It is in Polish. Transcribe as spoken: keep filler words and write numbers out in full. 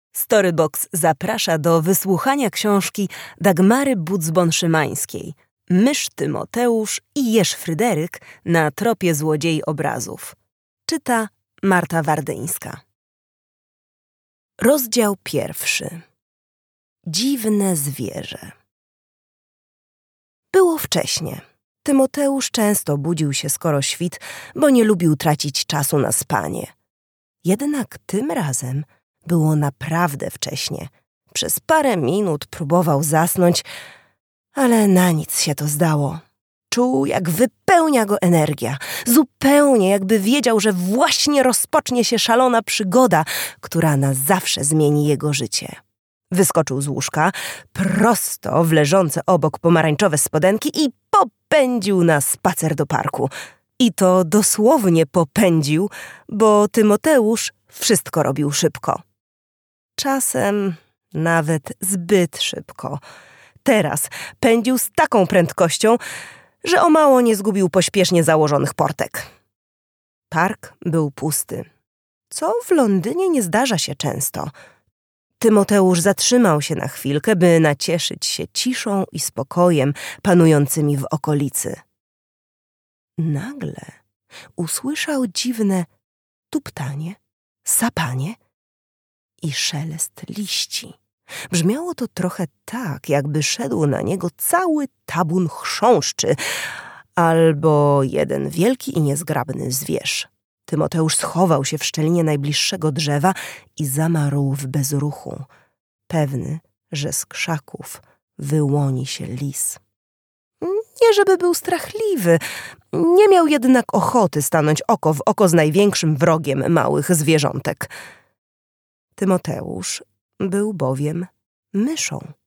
Storybox zaprasza do wysłuchania książki Dagmary Budzbon-Szymańskiej Mysz Tymoteusz i Jeż Fryderyk na tropie złodziei obrazów. Czyta Marta Wardyńska. Rozdział pierwszy. Dziwne zwierzę. Było wcześnie. Tymoteusz często budził się skoro świt, bo nie lubił tracić czasu na spanie. Jednak tym razem było naprawdę wcześnie. Przez parę minut próbował zasnąć, ale na nic się to zdało. Czuł, jak wypełnia go energia. Zupełnie jakby wiedział, że właśnie rozpocznie się szalona przygoda, która na zawsze zmieni jego życie. Wyskoczył z łóżka, prosto w leżące obok pomarańczowe spodenki i popędził na spacer do parku. I to dosłownie popędził, bo Tymoteusz wszystko robił szybko. Czasem nawet zbyt szybko. Teraz pędził z taką prędkością, że o mało nie zgubił pośpiesznie założonych portek. Park był pusty, co w Londynie nie zdarza się często. Tymoteusz zatrzymał się na chwilkę, by nacieszyć się ciszą i spokojem panującymi w okolicy. Nagle usłyszał dziwne tuptanie, sapanie i szelest liści. Brzmiało to trochę tak, jakby szedł na niego cały tabun chrząszczy albo jeden wielki i niezgrabny zwierz. Tymoteusz schował się w szczelinie najbliższego drzewa i zamarł w bezruchu, pewny, że z krzaków wyłoni się lis. Nie żeby był strachliwy, nie miał jednak ochoty stanąć oko w oko z największym wrogiem małych zwierzątek. Tymoteusz był bowiem myszą.